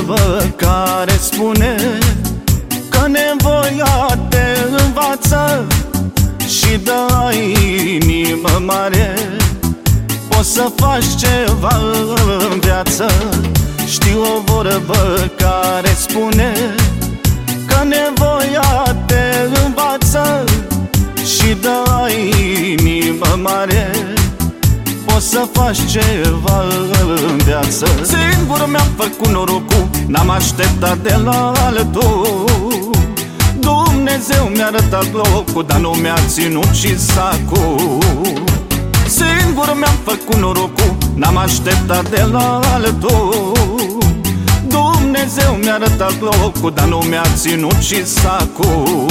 vorbă care spune că nevoia te învață și dă inimă mare. Poți să faci ceva în viață. Știu o vorbă care spune că nevoia te învață și dă inimă mare. Poți să faci ceva în viață. Singur mi-am făcut norocul, n-am așteptat de la altul. Dumnezeu mi-a arătat locul, dar nu mi-a ținut și sacul. Singur mi-am făcut norocul, n-am așteptat de la altul. Dumnezeu mi-a arătat locul, dar nu mi-a ținut și sacul.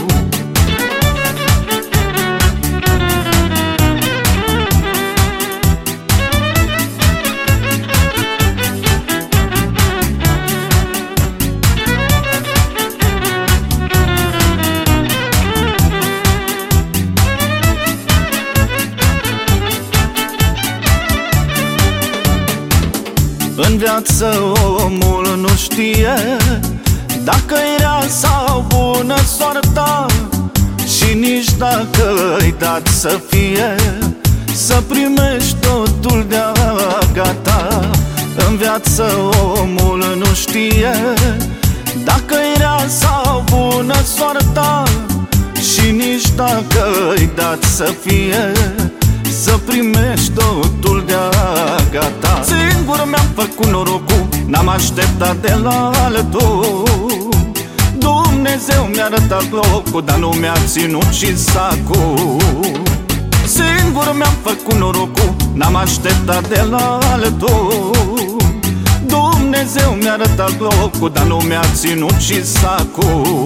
În viață omul nu știe dacă e rea sau bună soarta, și nici dacă îi dat să fie, să primești totul de-a gata. În viață omul nu știe dacă e rea sau bună soarta, și nici dacă îi dat să fie, să primești totul de-a gata. Singur mi-am făcut norocul, n-am așteptat de la altul. Dumnezeu mi-a arătat locul, dar nu mi-a ținut și sacul. Singur mi-am făcut norocul, n-am așteptat de la altul. Dumnezeu mi-a arătat locul, dar nu mi-a ținut și sacul.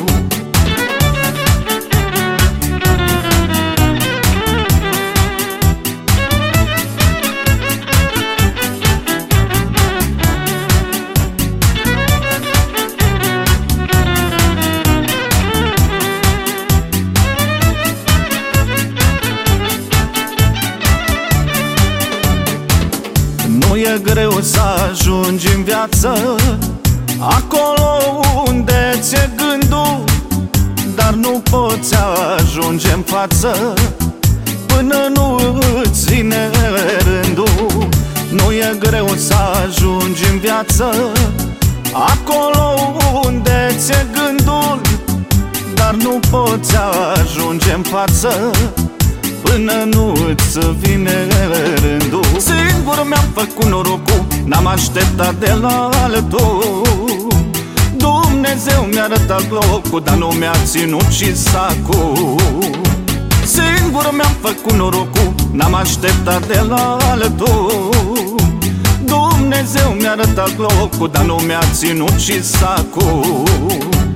Nu e greu să ajungi în viață acolo unde ți-e gândul, dar nu poți ajunge în față până nu îți vine rândul. Nu e greu să ajungi în viață acolo unde ți-e gândul, dar nu poți ajunge în față până nu îți vine rândul. Singur mi-am făcut norocul, n-am așteptat de la altul. Dumnezeu mi-a arătat locul, dar nu mi-a ținut și sacul. Singur mi-am făcut norocul, n-am așteptat de la altul. Dumnezeu mi-a arătat locul, dar nu mi-a ținut și sacul.